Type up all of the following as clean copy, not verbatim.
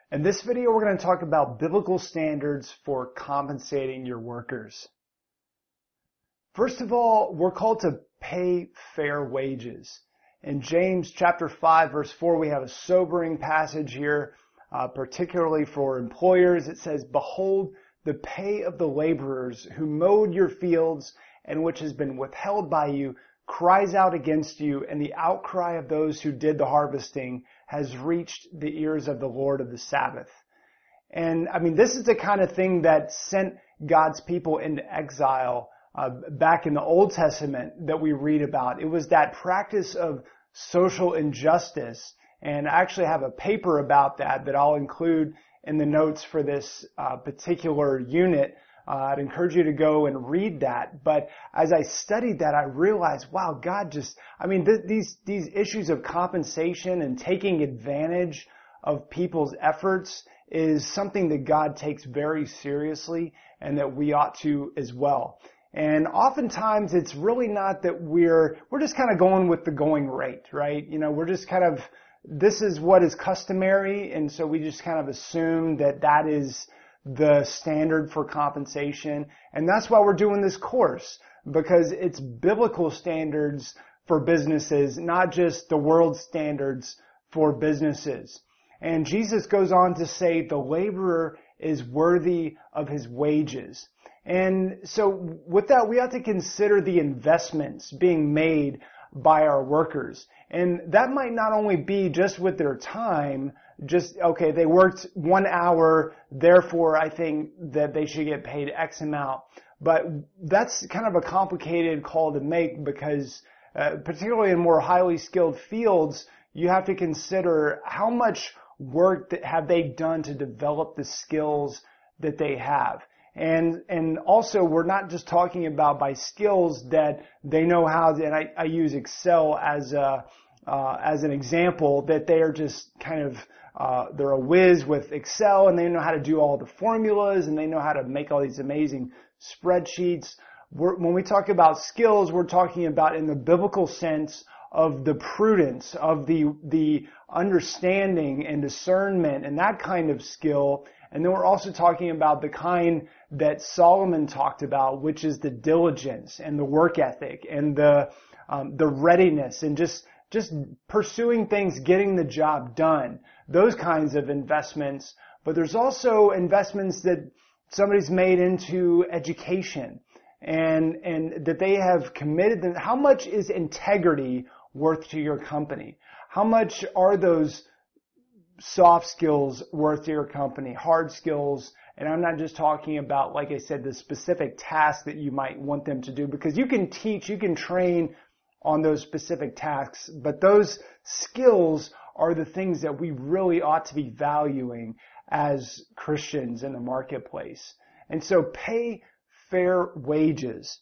In this video, we're going to talk about biblical standards for compensating your workers. First of all, we're called to pay fair wages. In James chapter 5, verse 4, we have a sobering passage here, particularly for employers. It says, "Behold, the pay of the laborers who mowed your fields and which has been withheld by you cries out against you, and the outcry of those who did the harvesting has reached the ears of the Lord of the Sabbath." And this is the kind of thing that sent God's people into exile back in the Old Testament that we read about. It was that practice of social injustice. And I actually have a paper about that I'll include in the notes for this particular unit. I'd encourage you to go and read that. But as I studied that, I realized, wow, God these issues of compensation and taking advantage of people's efforts is something that God takes very seriously and that we ought to as well. And oftentimes it's really not that we're just kind of going with the going rate, right? We're just kind of, this is what is customary. And so we just kind of assume that is the standard for compensation. And that's why we're doing this course, because it's biblical standards for businesses, not just the world standards for businesses. And Jesus goes on to say the laborer is worthy of his wages. And so with that, we have to consider the investments being made by our workers. And that might not only be just with their time, they worked 1 hour, therefore I think that they should get paid X amount. But that's kind of a complicated call to make because, particularly in more highly skilled fields, you have to consider how much work that have they done to develop the skills that they have. And also, we're not just talking about by skills that they know how to, and I use Excel as an example, that they are just kind of, they're a whiz with Excel and they know how to do all the formulas and they know how to make all these amazing spreadsheets. When we talk about skills, we're talking about in the biblical sense of the prudence, of the understanding and discernment and that kind of skill. And then we're also talking about the kind that Solomon talked about, which is the diligence and the work ethic and the readiness and just pursuing things, getting the job done. Those kinds of investments. But there's also investments that somebody's made into education and that they have committed them. How much is integrity worth to your company? How much are those soft skills worth to your company, hard skills? And I'm not just talking about, like I said, the specific task that you might want them to do, because you can teach, you can train on those specific tasks, but those skills are the things that we really ought to be valuing as Christians in the marketplace. And so pay fair wages.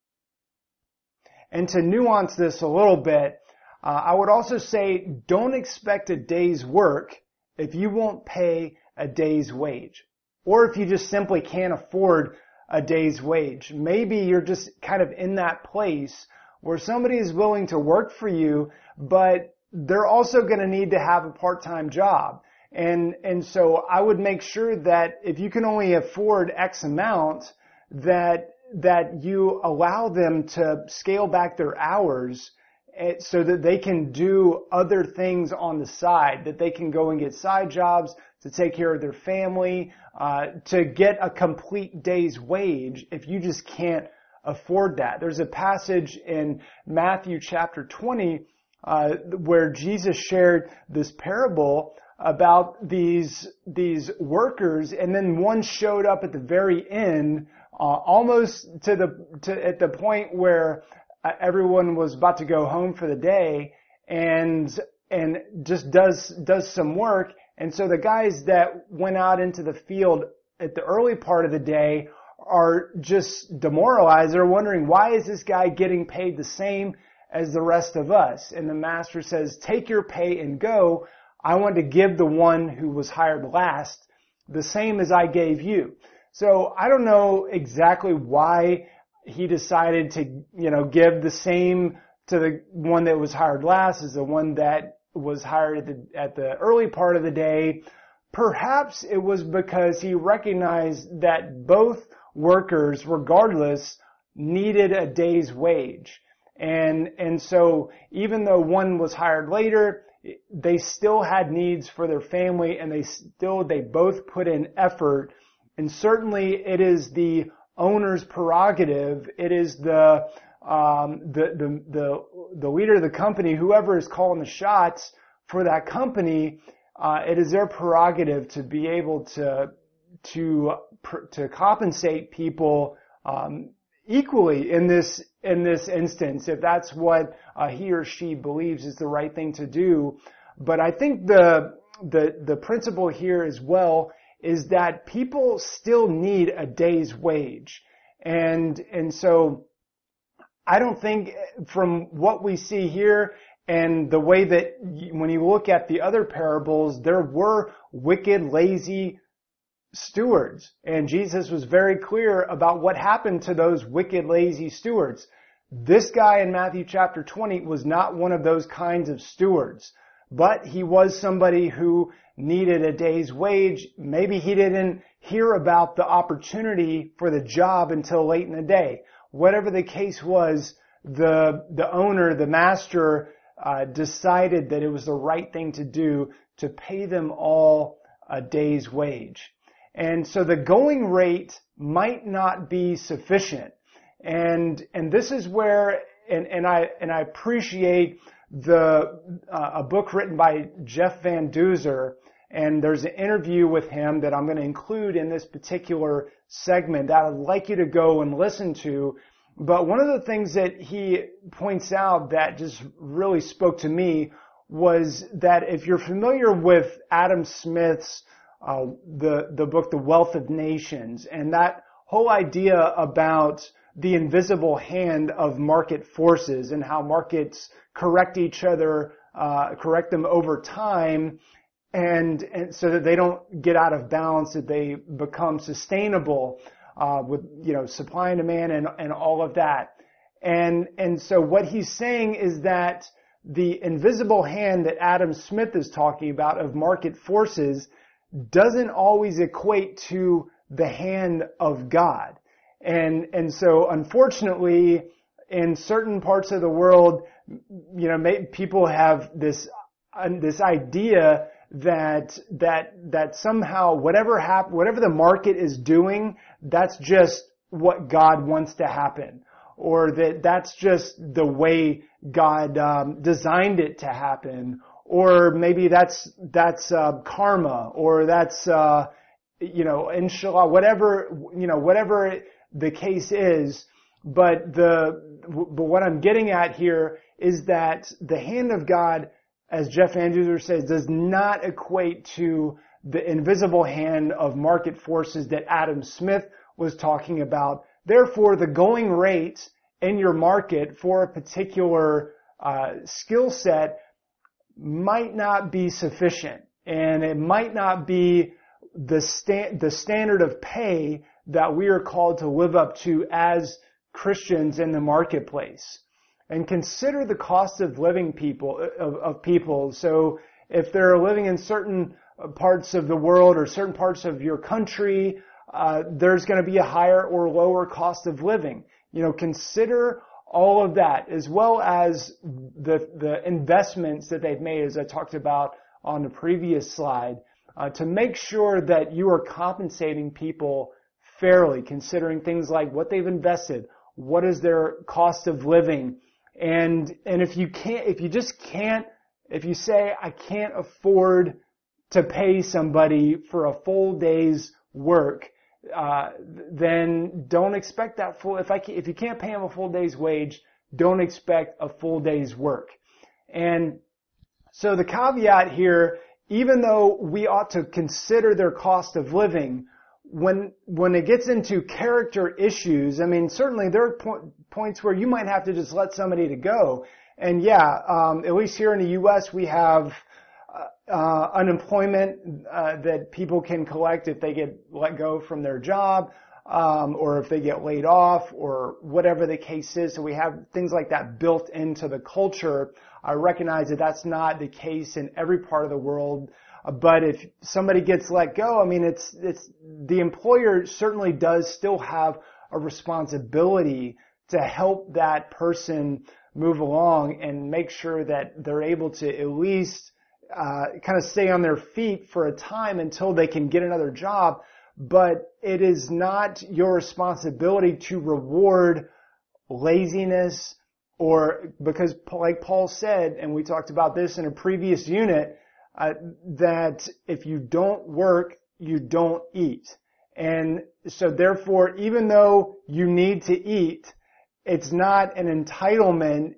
And to nuance this a little bit, I would also say don't expect a day's work if you won't pay a day's wage, or if you just simply can't afford a day's wage. Maybe you're just kind of in that place where somebody is willing to work for you, but they're also going to need to have a part-time job. And so I would make sure that if you can only afford X amount, that you allow them to scale back their hours so that they can do other things on the side, that they can go and get side jobs to take care of their family, to get a complete day's wage if you just can't afford that. There's a passage in Matthew chapter 20 where Jesus shared this parable about these workers, and then one showed up at the very end, almost at the point where everyone was about to go home for the day, and just does some work. And so the guys that went out into the field at the early part of the day are just demoralized. They're wondering, why is this guy getting paid the same as the rest of us? And the master says, take your pay and go. I want to give the one who was hired last the same as I gave you. So I don't know exactly why he decided to, give the same to the one that was hired last as the one that was hired at the early part of the day. Perhaps it was because he recognized that both workers, regardless, needed a day's wage. And so even though one was hired later, they still had needs for their family, and they both put in effort. And certainly it is the owner's prerogative. It is the leader of the company, whoever is calling the shots for that company. It is their prerogative to be able to compensate people equally in this instance, if that's what he or she believes is the right thing to do. But I think the principle here as well is that people still need a day's wage. And so I don't think, from what we see here and the way that when you look at the other parables, there were wicked, lazy stewards. And Jesus was very clear about what happened to those wicked, lazy stewards. This guy in Matthew chapter 20 was not one of those kinds of stewards, but he was somebody who needed a day's wage. Maybe he didn't hear about the opportunity for the job until late in the day. Whatever the case was, the owner, the master, decided that it was the right thing to do to pay them all a day's wage. And so the going rate might not be sufficient. And this is where, and I appreciate a book written by Jeff Van Duzer, and there's an interview with him that I'm going to include in this particular segment that I'd like you to go and listen to. But one of the things that he points out that just really spoke to me was that if you're familiar with Adam Smith's the book The Wealth of Nations, and that whole idea about the invisible hand of market forces and how markets correct each other, correct them over time, and so that they don't get out of balance, that they become sustainable with supply and demand and all of that. And so what he's saying is that the invisible hand that Adam Smith is talking about of market forces doesn't always equate to the hand of God. And so unfortunately, in certain parts of the world, people have this idea that somehow whatever the market is doing, that's just what God wants to happen, or that's just the way God designed it to happen, or maybe that's karma, or that's inshallah, whatever the case is. But what I'm getting at here is that the hand of God, as Jeff Van Duzer says, does not equate to the invisible hand of market forces that Adam Smith was talking about. Therefore, the going rate in your market for a particular skill set might not be sufficient, and it might not be the standard of pay that we are called to live up to as Christians in the marketplace. And consider the cost of living of people. So if they're living in certain parts of the world or certain parts of your country, there's going to be a higher or lower cost of living. Consider all of that, as well as the investments that they've made, as I talked about on the previous slide, to make sure that you are compensating people fairly, considering things like what they've invested, what is their cost of living. And if you say, I can't afford to pay somebody for a full day's work, then don't expect that if you can't pay them a full day's wage, don't expect a full day's work. And so the caveat here, even though we ought to consider their cost of living, when it gets into character issues, certainly there are points where you might have to just let somebody to go. And at least here in the U.S., we have unemployment that people can collect if they get let go from their job, or if they get laid off, or whatever the case is. So we have things like that built into the culture. I recognize that that's not the case in every part of the world. But if somebody gets let go, I mean, it's the employer certainly does still have a responsibility to help that person move along and make sure that they're able to at least kind of stay on their feet for a time until they can get another job. But it is not your responsibility to reward laziness, or because like Paul said, and we talked about this in a previous unit, that if you don't work, you don't eat. And so therefore, even though you need to eat, it's not an entitlement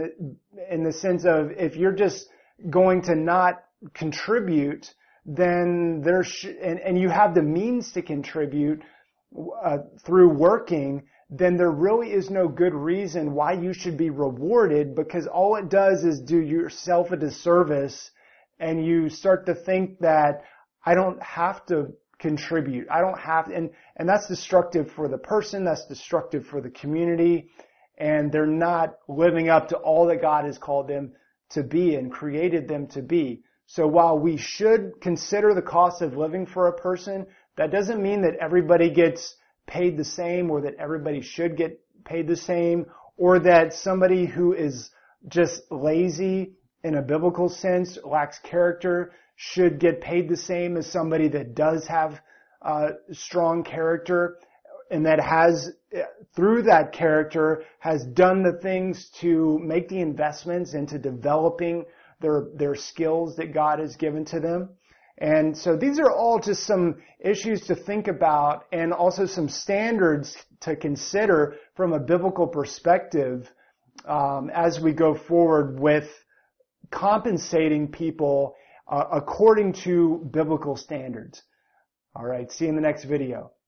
in the sense of if you're just going to not contribute, then and you have the means to contribute through working, then there really is no good reason why you should be rewarded, because all it does is do yourself a disservice, and you start to think that I don't have to contribute. I don't have to, and that's destructive for the person, that's destructive for the community, and they're not living up to all that God has called them to be and created them to be. So while we should consider the cost of living for a person, that doesn't mean that everybody gets paid the same, or that everybody should get paid the same, or that somebody who is just lazy in a biblical sense, lacks character, should get paid the same as somebody that does have strong character and that has, through that character, has done the things to make the investments into developing their skills that God has given to them. And so these are all just some issues to think about, and also some standards to consider from a biblical perspective as we go forward with compensating people according to biblical standards. All right, see you in the next video.